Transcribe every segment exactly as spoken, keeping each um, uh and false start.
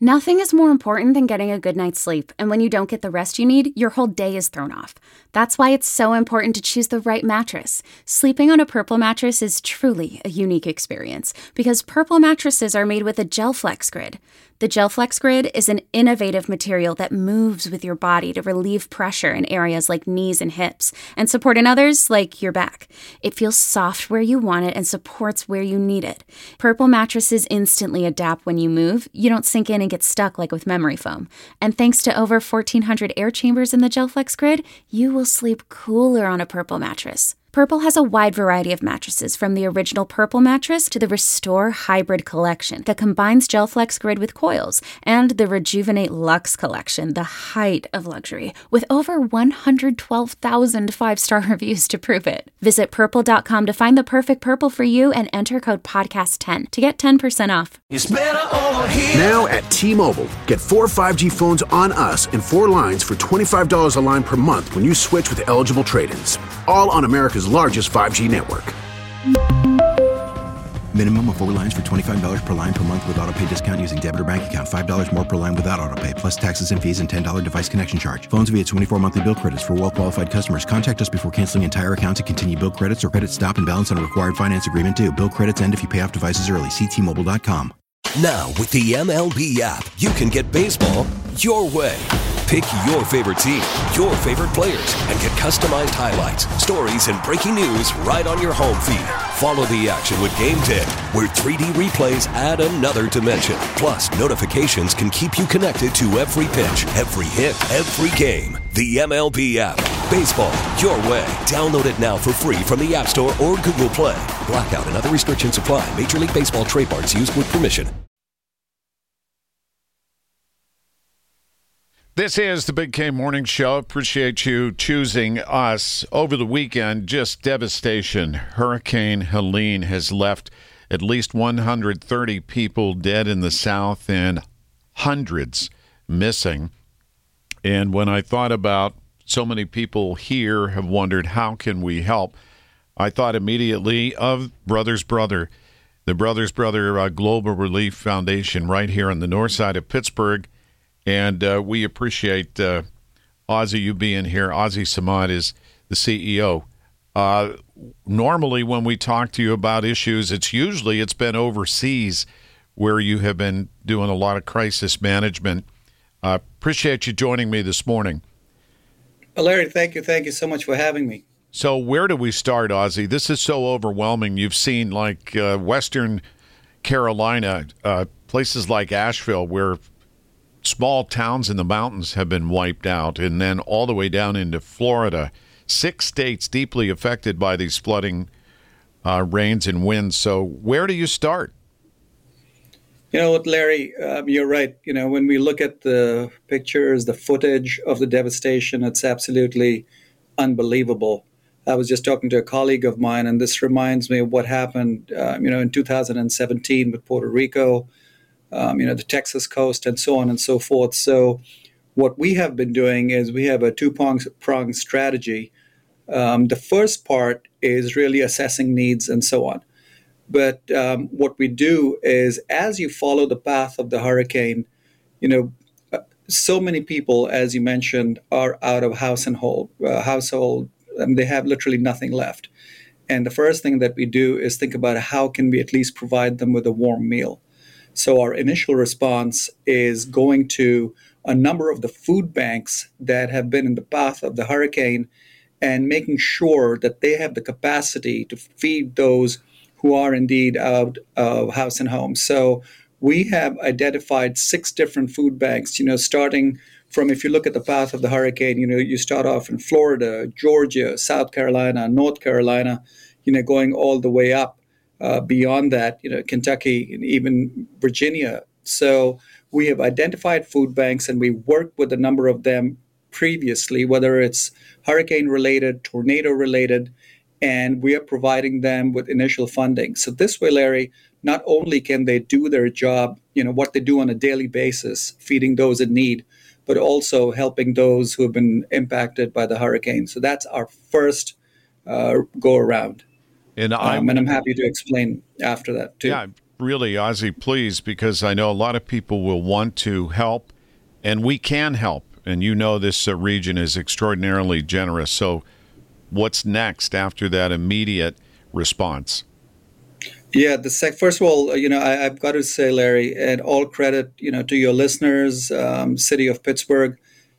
Nothing is more important than getting a good night's sleep, and when you don't get the rest you need, your whole day is thrown off. That's why it's so important to choose the right mattress. Sleeping on a Purple mattress is truly a unique experience, because Purple mattresses are made with a GelFlex Grid. The GelFlex Grid is an innovative material that moves with your body to relieve pressure in areas like knees and hips, and support in others like your back. It feels soft where you want it and supports where you need it. Purple mattresses instantly adapt when you move. You don't sink in and get stuck like with memory foam. And thanks to over fourteen hundred air chambers in the GelFlex Grid, you will sleep cooler on a Purple mattress. Purple has a wide variety of mattresses, from the original Purple mattress to the Restore Hybrid collection that combines GelFlex Grid with coils, and the Rejuvenate Luxe collection, the height of luxury, with over one hundred twelve thousand five-star reviews to prove it. Visit purple dot com to find the perfect Purple for you and enter code podcast ten to get ten percent off. It's better over here. Now at T-Mobile, get four five G phones on us and four lines for twenty-five dollars a line per month when you switch with eligible trade-ins. All on America's largest five G network. Minimum of four lines for twenty-five dollars per line per month with autopay discount using debit or bank account. five dollars more per line without autopay, plus taxes and fees and ten dollars device connection charge. Phones via twenty-four monthly bill credits for well-qualified customers. Contact us before canceling entire account to continue bill credits or credit stop and balance on a required finance agreement due. Bill credits end if you pay off devices early. See T Mobile dot com. Now, with the M L B app, you can get baseball your way. Pick your favorite team, your favorite players, and get customized highlights, stories, and breaking news right on your home feed. Follow the action with Game ten, where three D replays add another dimension. Plus, notifications can keep you connected to every pitch, every hit, every game. The M L B app. Baseball your way. Download it now for free from the App Store or Google Play. Blackout and other restrictions apply. Major League Baseball trademarks used with permission. This is the Big K Morning Show. Appreciate you choosing us. Over the weekend, just devastation. Hurricane Helene has left at least one hundred thirty people dead in the South and hundreds missing. And when I thought about so many people here have wondered, how can we help? I thought immediately of Brothers Brother, the Brothers Brother uh, Global Relief Foundation right here on the north side of Pittsburgh. And uh, we appreciate uh, Ozzie, you being here. Ozzie Samad is the C E O. Uh, normally when we talk to you about issues, it's usually it's been overseas where you have been doing a lot of crisis management. Uh, appreciate you joining me this morning. Well, Larry, thank you. Thank you so much for having me. So where do we start, Ozzie? This is so overwhelming. You've seen like uh, Western Carolina, uh, places like Asheville where small towns in the mountains have been wiped out, and then all the way down into Florida. Six states deeply affected by these flooding uh, rains and winds. So where do you start? You know what, Larry, um, you're right. You know, when we look at the pictures, the footage of the devastation, it's absolutely unbelievable. I was just talking to a colleague of mine, and this reminds me of what happened, uh, you know, in two thousand seventeen with Puerto Rico, um, you know, the Texas coast, and so on and so forth. So what we have been doing is we have a two-pronged strategy. Um, the first part is really assessing needs and so on. But um, what we do is, as you follow the path of the hurricane, you know, so many people, as you mentioned, are out of house and hold, uh, household, and they have literally nothing left. And the first thing that we do is think about how can we at least provide them with a warm meal. So our initial response is going to a number of the food banks that have been in the path of the hurricane and making sure that they have the capacity to feed those who are indeed out of house and home. So we have identified six different food banks, you know, starting from, if you look at the path of the hurricane, you know, you start off in Florida, Georgia, South Carolina, North Carolina, you know, going all the way up uh, beyond that, you know, Kentucky and even Virginia. So we have identified food banks, and we worked with a number of them previously, whether it's hurricane related, tornado related, and we are providing them with initial funding. So this way, Larry, not only can they do their job, you know, what they do on a daily basis, feeding those in need, but also helping those who have been impacted by the hurricane. So that's our first uh, go around. And, um, and I'm happy to explain after that, too. Yeah, really, Ozzie, please, because I know a lot of people will want to help, and we can help. And you know this uh, region is extraordinarily generous. So what's next after that immediate response? Yeah, the sec- first of all, you know, I, I've got to say, Larry, and all credit, you know, to your listeners, um, City of Pittsburgh.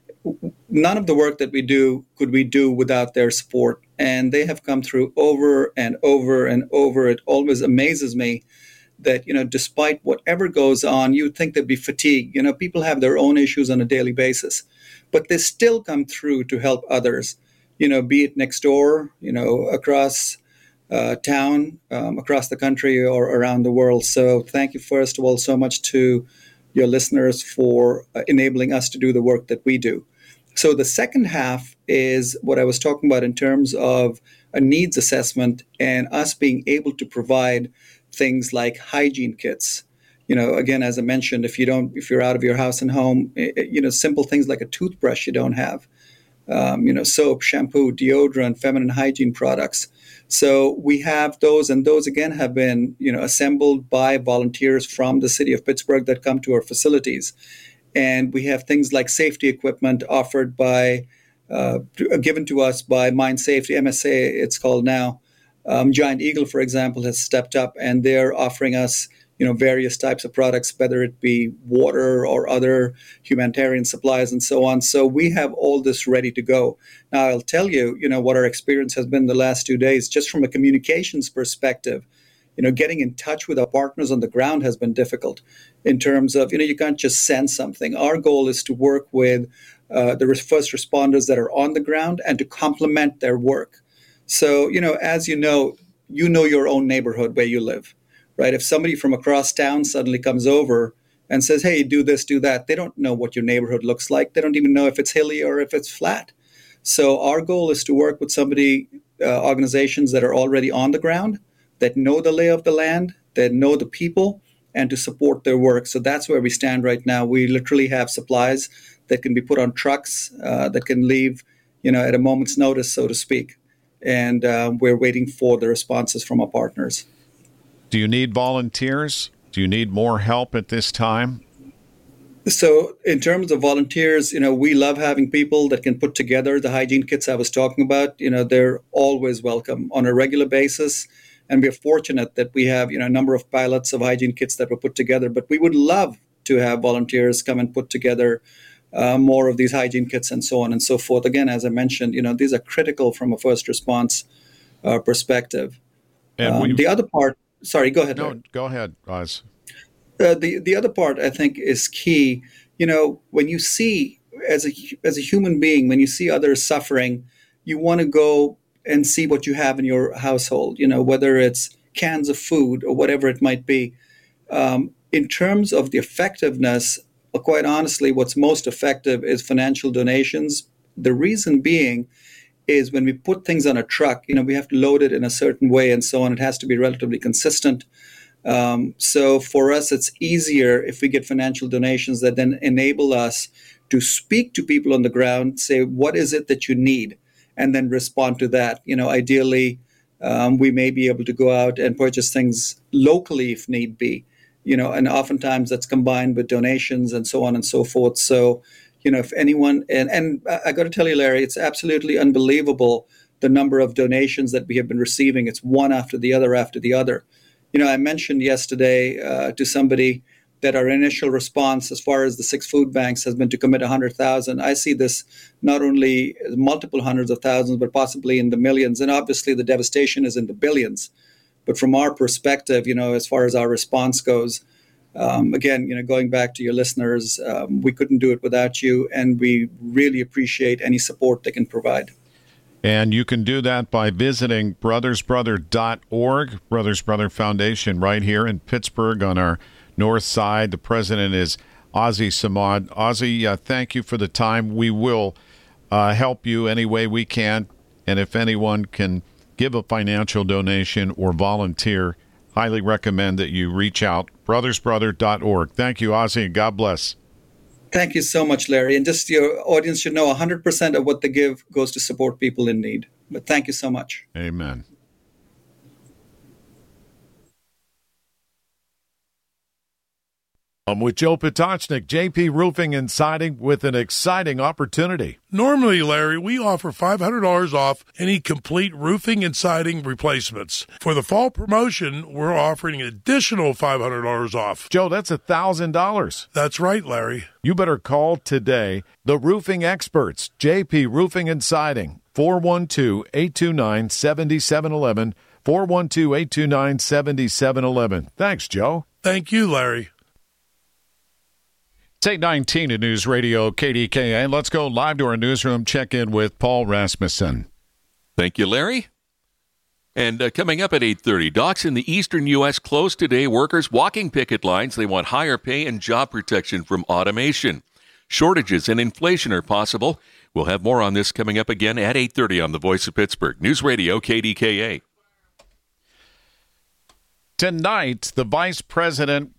None of the work that we do could we do without their support. And they have come through over and over and over. It always amazes me that, you know, despite whatever goes on, you'd think there'd be fatigue. You know, people have their own issues on a daily basis, but they still come through to help others, you know, be it next door, you know, across uh, town, um, across the country or around the world. So thank you, first of all, so much to your listeners for uh, enabling us to do the work that we do. So the second half is what I was talking about in terms of a needs assessment and us being able to provide things like hygiene kits. You know, again, as I mentioned, if you don't, if you're out of your house and home, it, you know, simple things like a toothbrush you don't have, um, you know, soap, shampoo, deodorant, feminine hygiene products. So we have those, and those again have been, you know, assembled by volunteers from the city of Pittsburgh that come to our facilities. And we have things like safety equipment offered by, uh, given to us by Mind Safety, M S A it's called now. Um, Giant Eagle, for example, has stepped up and they're offering us, you know, various types of products, whether it be water or other humanitarian supplies and so on. So we have all this ready to go. Now, I'll tell you, you know, what our experience has been the last two days, just from a communications perspective. You know, getting in touch with our partners on the ground has been difficult in terms of, you know, you can't just send something. Our goal is to work with uh, the first responders that are on the ground and to complement their work. So, you know, as you know, you know your own neighborhood where you live, right? If somebody from across town suddenly comes over and says, hey, do this, do that, they don't know what your neighborhood looks like. They don't even know if it's hilly or if it's flat. So our goal is to work with somebody, uh, organizations that are already on the ground, that know the lay of the land, that know the people, and to support their work. So that's where we stand right now. We literally have supplies that can be put on trucks uh, that can leave, you know, at a moment's notice, so to speak. And uh, we're waiting for the responses from our partners. Do you need volunteers? Do you need more help at this time? So in terms of volunteers, you know, we love having people that can put together the hygiene kits I was talking about. You know, they're always welcome on a regular basis. And we're fortunate that we have, you know, a number of pilots of hygiene kits that were put together. But we would love to have volunteers come and put together uh, more of these hygiene kits and so on and so forth. Again, as I mentioned, you know, these are critical from a first response uh, perspective. And we, um, the other part, sorry, go ahead. No, Larry. go ahead, Oz. Uh, the the other part I think is key. You know, when you see as a as a human being, when you see others suffering, you want to go and see what you have in your household, you know, whether it's cans of food or whatever it might be. Um, in terms of the effectiveness, quite honestly, what's most effective is financial donations. The reason being is when we put things on a truck, you know, we have to load it in a certain way and so on. It has to be relatively consistent. Um, so for us, it's easier if we get financial donations that then enable us to speak to people on the ground, say, what is it that you need? And then respond to that. You know, ideally, um, we may be able to go out and purchase things locally if need be, you know, and oftentimes that's combined with donations and so on and so forth. So, you know, if anyone, and, and I got to tell you, Larry, it's absolutely unbelievable the number of donations that we have been receiving. It's one after the other after the other. You know, I mentioned yesterday uh, to somebody that our initial response as far as the six food banks has been to commit one hundred thousand. I see this not only multiple hundreds of thousands, but possibly in the millions. And obviously the devastation is in the billions. But from our perspective, you know, as far as our response goes, um, again, you know, going back to your listeners, um, we couldn't do it without you. And we really appreciate any support they can provide. And you can do that by visiting brothers brother dot org, Brothers Brother Foundation, right here in Pittsburgh on our north side. The president is Ozzie Samad. Ozzie, uh, thank you for the time. We will uh, help you any way we can. And if anyone can give a financial donation or volunteer, highly recommend that you reach out. brothers brother dot org. Thank you, Ozzie, and God bless. Thank you so much, Larry. And just your audience should know one hundred percent of what they give goes to support people in need. But thank you so much. Amen. I'm with Joe Potocznik, J P Roofing and Siding, with an exciting opportunity. Normally, Larry, we offer five hundred dollars off any complete roofing and siding replacements. For the fall promotion, we're offering an additional five hundred dollars off. Joe, that's one thousand dollars. That's right, Larry. You better call today. The roofing experts, J P Roofing and Siding, four one two, eight two nine, seven seven one one, four one two, eight two nine, seven seven one one. Thanks, Joe. Thank you, Larry. It's eight nineteen at News Radio K D K A. Let's go live to our newsroom, check in with Paul Rasmussen. Thank you, Larry. And uh, coming up at eight thirty, docks in the eastern U S closed today. Workers walking picket lines. They want higher pay and job protection from automation. Shortages and inflation are possible. We'll have more on this coming up again at eight thirty on The Voice of Pittsburgh. News Radio K D K A. Tonight, the vice president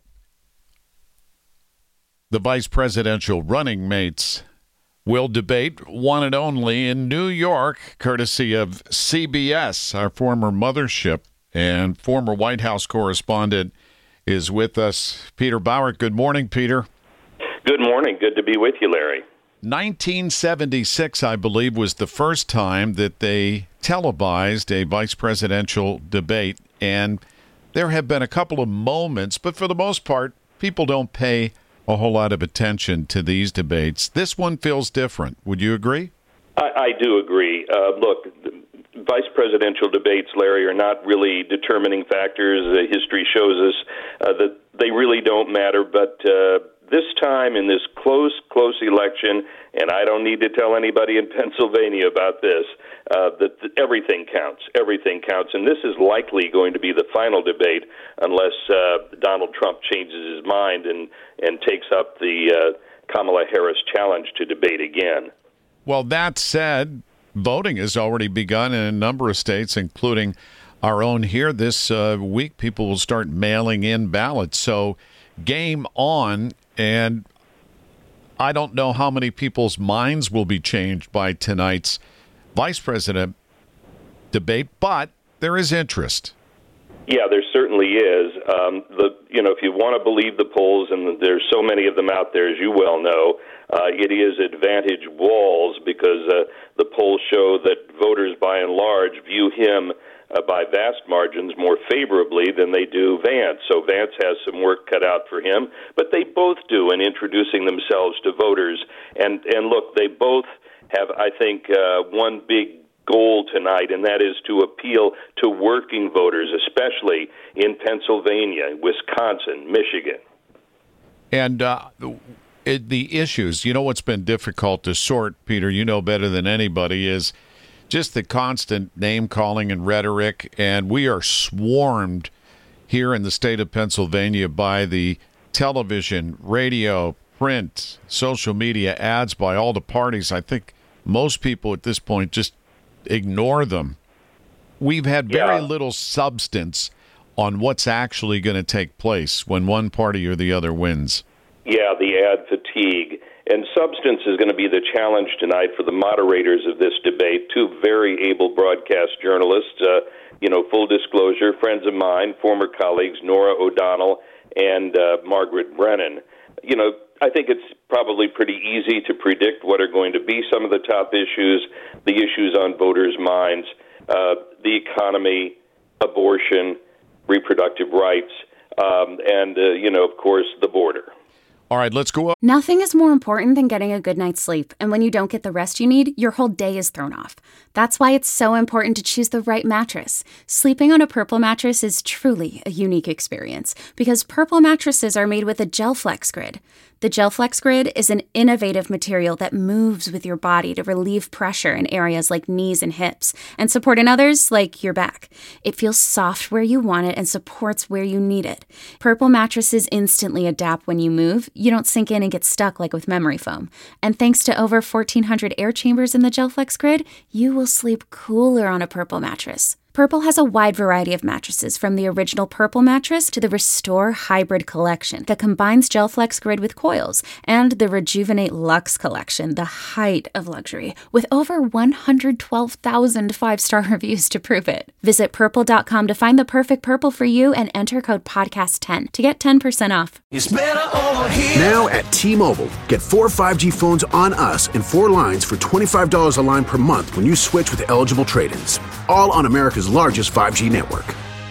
The vice presidential running mates will debate one and only in New York, courtesy of C B S. Our former mothership and former White House correspondent is with us. Peter Bauer. Good morning, Peter. Good morning. Good to be with you, Larry. nineteen seventy-six, I believe, was the first time that they televised a vice presidential debate, and there have been a couple of moments, but for the most part, people don't pay a whole lot of attention to these debates. This one feels different. Would you agree? I, I do agree. Uh, look, vice presidential debates, Larry, are not really determining factors. Uh, history shows us uh, that they really don't matter. But uh, this time in this close, close election, and I don't need to tell anybody in Pennsylvania about this, uh, that, that everything counts. Everything counts. And this is likely going to be the final debate unless uh, Donald Trump changes his mind and, and takes up the uh, Kamala Harris challenge to debate again. Well, that said, voting has already begun in a number of states, including our own here. This uh, week, people will start mailing in ballots. So game on, and I don't know how many people's minds will be changed by tonight's vice president debate, but there is interest. Yeah, there certainly is. Um, the you know, if you want to believe the polls, and there's so many of them out there, as you well know, uh, it is advantage Walz because uh, the polls show that voters, by and large, view him uh, by vast margins more favorably than they do Vance. So Vance has some work cut out for him, but they both do in introducing themselves to voters. And and look, they both have, I think, uh, one big goal tonight, and that is to appeal to working voters, especially in Pennsylvania, Wisconsin, Michigan. And uh, it, the issues, you know what's been difficult to sort, Peter, you know better than anybody, is just the constant name-calling and rhetoric, and we are swarmed here in the state of Pennsylvania by the television, radio, print, social media ads by all the parties. I think most people at this point just ignore them. We've had very yeah. little substance on what's actually going to take place when one party or the other wins. Yeah, the ad fatigue. And substance is going to be the challenge tonight for the moderators of this debate, two very able broadcast journalists, uh, you know, full disclosure, friends of mine, former colleagues, Nora O'Donnell and uh, Margaret Brennan. You know, I think it's probably pretty easy to predict what are going to be some of the top issues, the issues on voters' minds, uh, the economy, abortion, reproductive rights, um, and, uh, you know, of course, the border. All right, let's go up. Nothing is more important than getting a good night's sleep. And when you don't get the rest you need, your whole day is thrown off. That's why it's so important to choose the right mattress. Sleeping on a Purple mattress is truly a unique experience because Purple mattresses are made with a GelFlex Grid. The GelFlex Grid is an innovative material that moves with your body to relieve pressure in areas like knees and hips and support in others like your back. It feels soft where you want it and supports where you need it. Purple mattresses instantly adapt when you move. You don't sink in and get stuck like with memory foam. And thanks to over fourteen hundred air chambers in the GelFlex Grid, you will sleep cooler on a Purple mattress. Purple has a wide variety of mattresses, from the original Purple mattress to the Restore Hybrid collection that combines GelFlex Grid with coils, and the Rejuvenate Luxe collection, the height of luxury, with over one hundred twelve thousand five-star reviews to prove it. Visit purple dot com to find the perfect Purple for you and enter code podcast ten to get ten percent off. It's better over here. Now at T-Mobile, get four five G phones on us and four lines for twenty-five dollars a line per month when you switch with eligible trade-ins. All on America's largest five G network.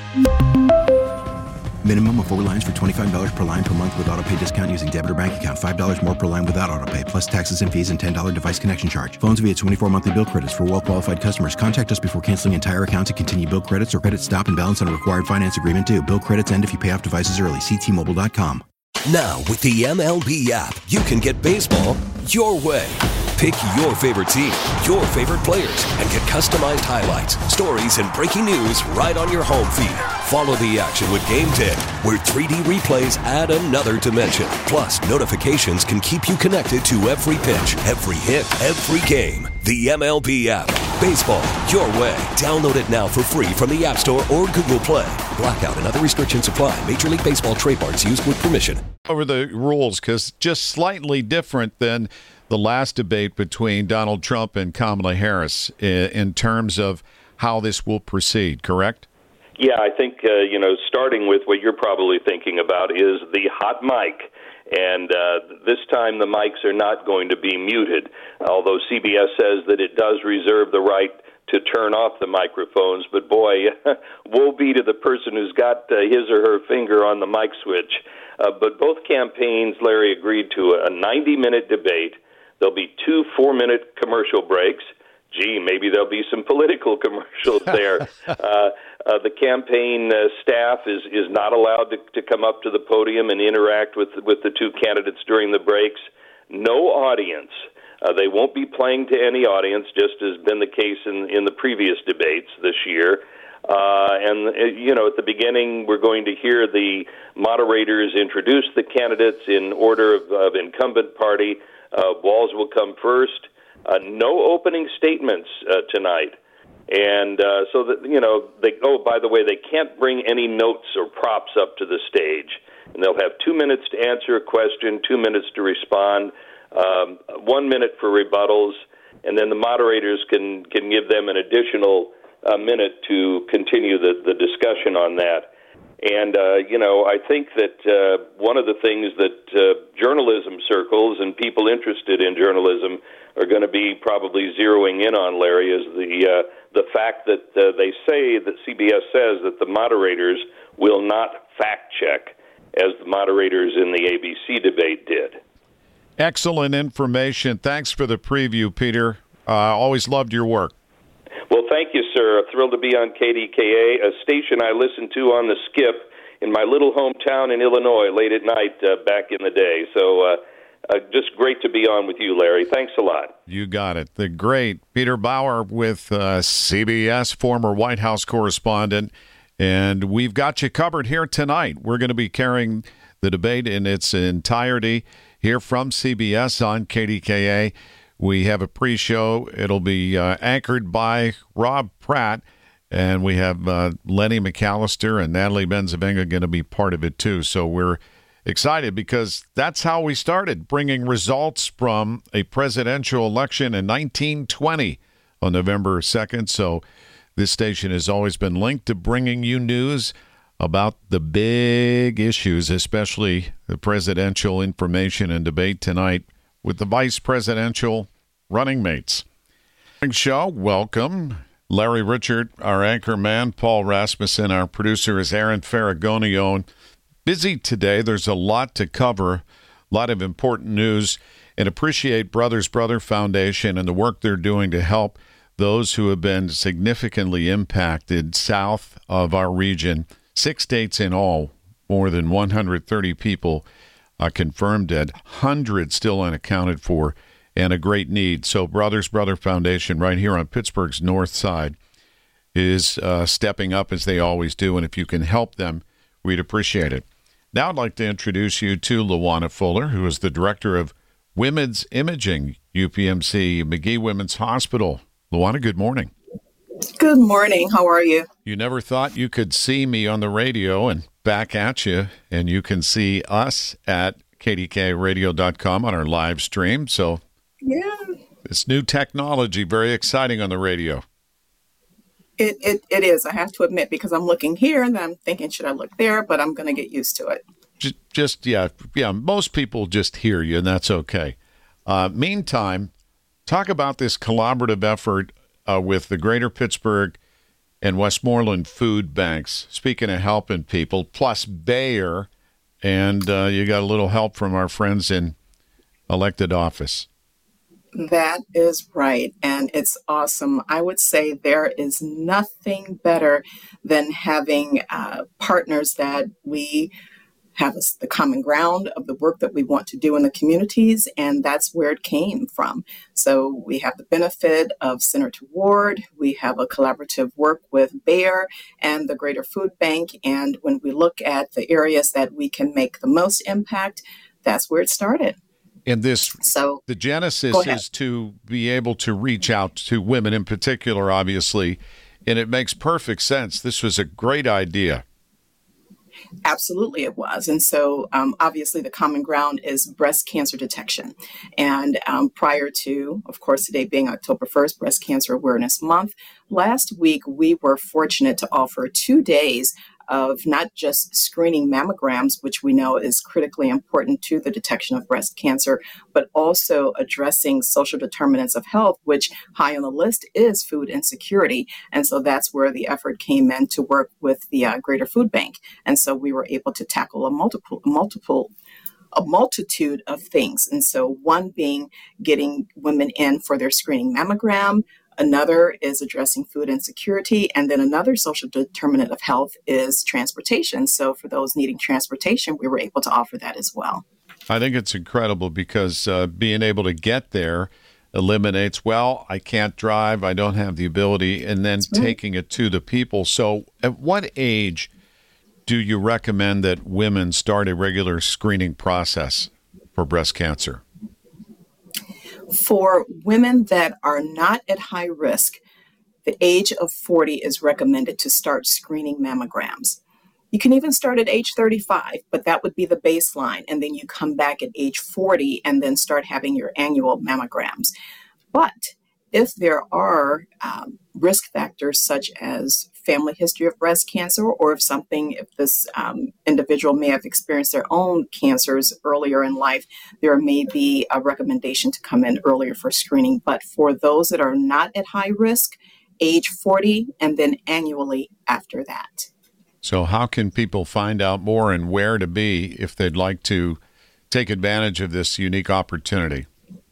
Minimum of four lines for twenty-five dollars per line per month with autopay discount using debit or bank account. five dollars more per line without autopay, plus taxes and fees and ten dollars device connection charge. Phones via twenty-four monthly bill credits for well-qualified customers. Contact us before canceling entire account to continue bill credits or credit stop and balance on a required finance agreement due. Bill credits end if you pay off devices early. See T Mobile dot com. Now, with the M L B app, you can get baseball your way. Pick your favorite team, your favorite players, and get customized highlights, stories, and breaking news right on your home feed. Follow the action with Game ten, where three D replays add another dimension. Plus, notifications can keep you connected to every pitch, every hit, every game. The M L B app. Baseball your way. Download it now for free from the App Store or Google Play. Blackout and other restrictions apply. Major League Baseball trademarks used with permission. Over the rules, because just slightly different than the last debate between Donald Trump and Kamala Harris in terms of how this will proceed, correct? Yeah, I think, uh, you know, starting with what you're probably thinking about is the hot mic. And uh, this time the mics are not going to be muted, although C B S says that it does reserve the right to turn off the microphones. But boy, woe be to the person who's got uh, his or her finger on the mic switch. Uh, but both campaigns, Larry, agreed to a ninety-minute debate. There'll be two four-minute commercial breaks. Gee, maybe there'll be some political commercials there. uh, uh, the campaign uh, staff is, is not allowed to, to come up to the podium and interact with with the two candidates during the breaks. No audience. Uh, they won't be playing to any audience, just as been the case in, in the previous debates this year. Uh, and, uh, you know, at the beginning, we're going to hear the moderators introduce the candidates in order of, of incumbent party. Uh, Walz will come first. Uh, no opening statements uh, tonight. And uh, so, that, you know, they, oh, by the way, they can't bring any notes or props up to the stage. And they'll have two minutes to answer a question, two minutes to respond, um, one minute for rebuttals, and then the moderators can, can give them an additional uh, minute to continue the, the discussion on that. And, uh, you know, I think that uh, one of the things that uh, journalism circles and people interested in journalism are going to be probably zeroing in on, Larry, is the uh, the fact that uh, they say, that C B S says, that the moderators will not fact-check as the moderators in the A B C debate did. Excellent information. Thanks for the preview, Peter. Uh, always loved your work. Well, thank you, sir. Thrilled to be on K D K A, a station I listened to on the skip in my little hometown in Illinois late at night uh, back in the day. So uh, uh, just great to be on with you, Larry. Thanks a lot. You got it. The great Peter Bauer with uh, C B S, former White House correspondent. And we've got you covered here tonight. We're going to be carrying the debate in its entirety here from C B S on K D K A. We have a pre-show. It'll be uh, anchored by Rob Pratt, and we have uh, Lenny McAllister and Natalie Benzavenga going to be part of it too. So we're excited because that's how we started, bringing results from a presidential election in nineteen twenty on November second. So this station has always been linked to bringing you news about the big issues, especially the presidential information and debate tonight with the vice presidential running mates. Show, welcome. Larry Richert, our anchor man, Paul Rasmussen, our producer is Aaron Ferragonio. Busy today. There's a lot to cover, a lot of important news, and appreciate Brothers Brother Foundation and the work they're doing to help those who have been significantly impacted south of our region. Six states in all, more than one hundred thirty people uh, confirmed dead, hundreds still unaccounted for, and a great need. So Brothers Brother Foundation right here on Pittsburgh's north side is uh, stepping up as they always do, and if you can help them, we'd appreciate it. Now I'd like to introduce you to Luana Fuller, who is the Director of Women's Imaging, U P M C, Magee Women's Hospital. Luana, good morning. Good morning. How are you? You never thought you could see me on the radio, and back at you. And you can see us at K D K radio dot com on our live stream. So yeah, this new technology, very exciting on the radio. It, it it is. I have to admit, because I'm looking here and then I'm thinking, should I look there? But I'm going to get used to it. Just, just yeah, yeah. Most people just hear you, and that's okay. Uh, meantime, talk about this collaborative effort uh, with the Greater Pittsburgh and Westmoreland food banks. Speaking of helping people, plus Bayer, and uh, you got a little help from our friends in elected office. That is right. And it's awesome. I would say there is nothing better than having uh, partners that we have a, the common ground of the work that we want to do in the communities. And that's where it came from. So we have the benefit of Senator Ward. We have a collaborative work with Bayer and the Greater Food Bank. And when we look at the areas that we can make the most impact, that's where it started. And this, so the genesis is to be able to reach out to women in particular, obviously, and it makes perfect sense. This was a great idea. Absolutely, it was. And so um, obviously the common ground is breast cancer detection. And um, prior to, of course, today being October first, Breast Cancer Awareness Month, last week we were fortunate to offer two days of not just screening mammograms, which we know is critically important to the detection of breast cancer, but also addressing social determinants of health, which high on the list is food insecurity. And so that's where the effort came in to work with the uh, Greater Food Bank. And so we were able to tackle a multiple, multiple, a multitude of things. And so one being getting women in for their screening mammogram. Another is addressing food insecurity. And then another social determinant of health is transportation. So for those needing transportation, we were able to offer that as well. I think it's incredible because uh, being able to get there eliminates, well, I can't drive, I don't have the ability, and then right. taking it to the people. So at what age do you recommend that women start a regular screening process for breast cancer? For women that are not at high risk, the age of forty is recommended to start screening mammograms. You can even start at age thirty-five, but that would be the baseline. And then you come back at age forty and then start having your annual mammograms. But if there are um, risk factors such as family history of breast cancer, or if something, if this um, individual may have experienced their own cancers earlier in life, there may be a recommendation to come in earlier for screening. But for those that are not at high risk, age forty, and then annually after that. So how can people find out more and where to be if they'd like to take advantage of this unique opportunity?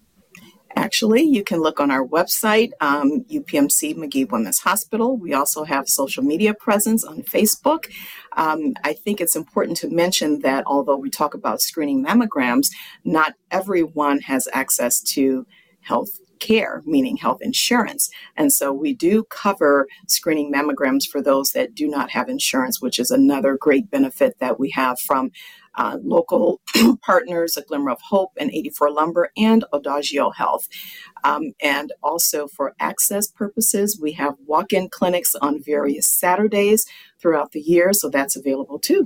Actually, you can look on our website, um, U P M C Magee Women's Hospital. We also have social media presence on Facebook. Um, I think it's important to mention that although we talk about screening mammograms, not everyone has access to health care, meaning health insurance. And so we do cover screening mammograms for those that do not have insurance, which is another great benefit that we have from Uh, local partners, A Glimmer of Hope and eighty-four Lumber and Adagio Health. Um, and also for access purposes, we have walk-in clinics on various Saturdays throughout the year, so that's available too.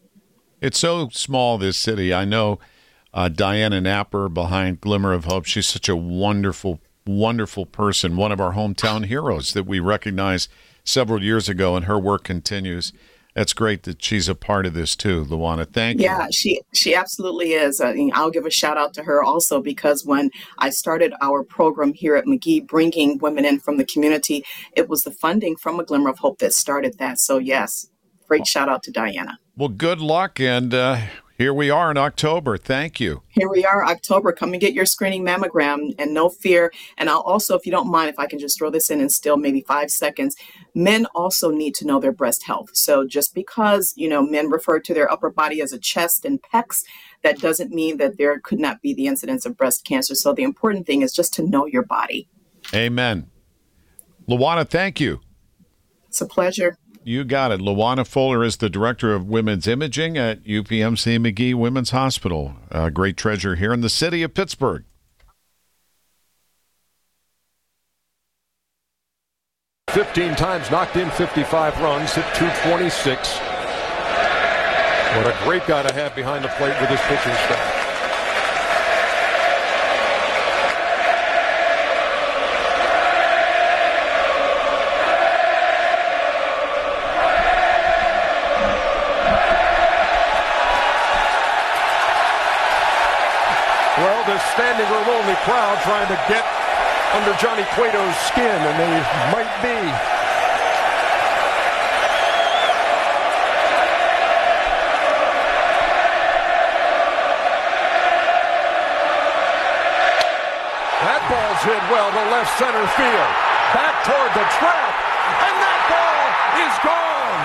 It's so small, this city. I know uh, Diana Napper behind Glimmer of Hope. She's such a wonderful, wonderful person, one of our hometown heroes that we recognized several years ago, and her work continues. That's great that she's a part of this too, Luana. Thank you. Yeah, she she absolutely is. I mean, I'll give a shout out to her also because when I started our program here at Magee, bringing women in from the community, it was the funding from A Glimmer of Hope that started that. So yes, great shout out to Diana. Well, good luck, and uh, here we are in October. Thank you. Here we are, October. Come and get your screening mammogram, and no fear. And I'll also, if you don't mind, if I can just throw this in in still maybe five seconds, men also need to know their breast health. So just because, you know, men refer to their upper body as a chest and pecs, that doesn't mean that there could not be the incidence of breast cancer. So the important thing is just to know your body. Amen. Luana, thank you. It's a pleasure. You got it. Luana Fuller is the Director of Women's Imaging at U P M C Magee Women's Hospital. A great treasure here in the city of Pittsburgh. fifteen times, knocked in fifty-five runs, hit two twenty-six. What a great guy to have behind the plate with his pitching staff. Well, this standing room only crowd trying to get under Johnny Cueto's skin, and they might be. That ball's hit well to left center field. Back toward the trap, and that ball is gone.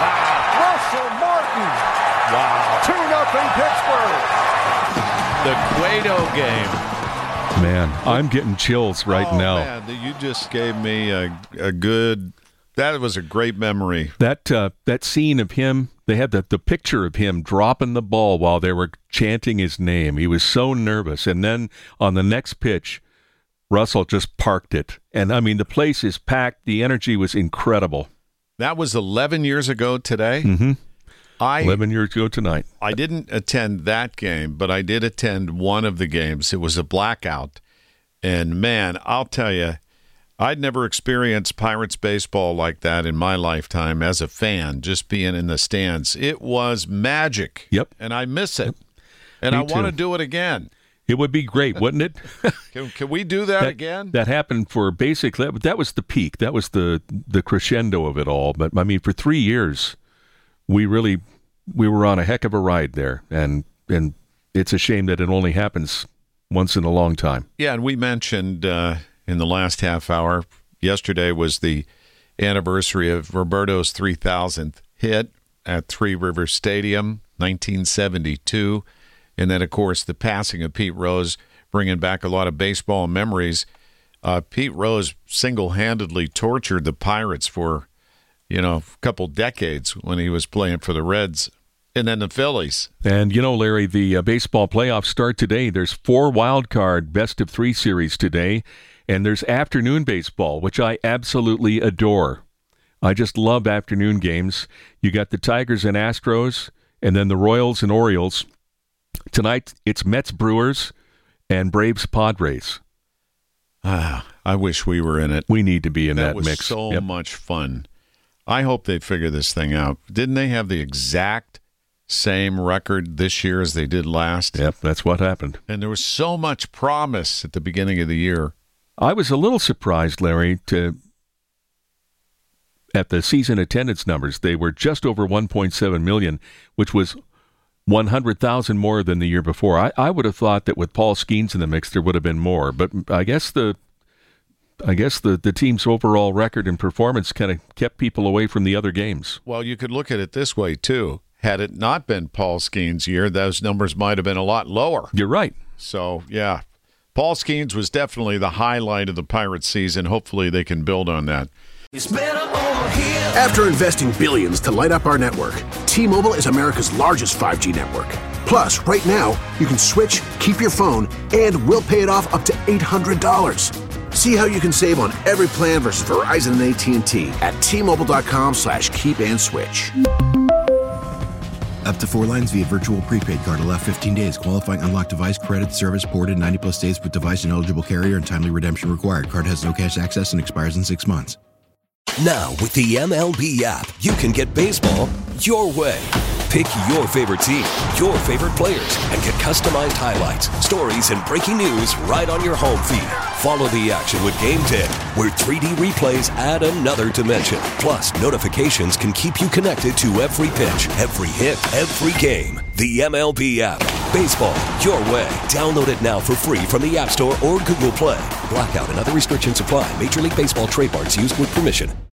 Russell Martin. Wow. two nothing Pittsburgh. The Cueto game. Man, I'm getting chills right oh, now. Man, you just gave me a, a good. That was a great memory. That uh, that scene of him, they had the, the picture of him dropping the ball while they were chanting his name. He was so nervous. And then on the next pitch, Russell just parked it. And, I mean, the place is packed. The energy was incredible. That was eleven years ago today. Mm-hmm. I, eleven years ago tonight. I didn't attend that game, but I did attend one of the games. It was a blackout. And, man, I'll tell you, I'd never experienced Pirates baseball like that in my lifetime as a fan, just being in the stands. It was magic. Yep. And I miss it. And Me I want to too. do it again. It would be great, wouldn't it? Can, can we do that, that again? That happened for basically, that was the peak. That was the, the crescendo of it all. But, I mean, for three years, we really, we were on a heck of a ride there. And, and it's a shame that it only happens once in a long time. Yeah, and we mentioned uh, in the last half hour, yesterday was the anniversary of Roberto's three thousandth hit at Three Rivers Stadium, nineteen seventy-two. And then, of course, the passing of Pete Rose, bringing back a lot of baseball memories. Uh, Pete Rose single-handedly tortured the Pirates for, you know, a couple decades when he was playing for the Reds and then the Phillies. And, you know, Larry, the uh, baseball playoffs start today. There's four wild card best-of-three series today, and there's afternoon baseball, which I absolutely adore. I just love afternoon games. You got the Tigers and Astros, and then the Royals and Orioles. Tonight, it's Mets, Brewers, and Braves, Padres. Ah, I wish we were in it. We need to be in that, that was mix. so Yep. much fun. I hope they figure this thing out. Didn't they have the exact same record this year as they did last? Yep, that's what happened. And there was so much promise at the beginning of the year. I was a little surprised, Larry, to at the season attendance numbers. They were just over one point seven million, which was one hundred thousand more than the year before. I, I would have thought that with Paul Skeens in the mix, there would have been more. But I guess the I guess the, the team's overall record and performance kind of kept people away from the other games. Well, you could look at it this way, too. Had it not been Paul Skeens' year, those numbers might have been a lot lower. You're right. So, yeah, Paul Skeens was definitely the highlight of the Pirates season. Hopefully they can build on that. After investing billions to light up our network, T-Mobile is America's largest five G network. Plus, right now, you can switch, keep your phone, and we'll pay it off up to eight hundred dollars. See how you can save on every plan versus Verizon and A T and T at T-Mobile.com slash keep and switch. Up to four lines via virtual prepaid card. Allow fifteen days. Qualifying unlocked device credit service ported ninety plus days with device and eligible carrier and timely redemption required. Card has no cash access and expires in six months. Now, with the M L B app, you can get baseball your way. Pick your favorite team, your favorite players, and get customized highlights, stories, and breaking news right on your home feed. Follow the action with Game ten, where three D replays add another dimension. Plus, notifications can keep you connected to every pitch, every hit, every game. The M L B app. Baseball your way. Download it now for free from the App Store or Google Play. Blackout and other restrictions apply. Major League Baseball trademarks used with permission.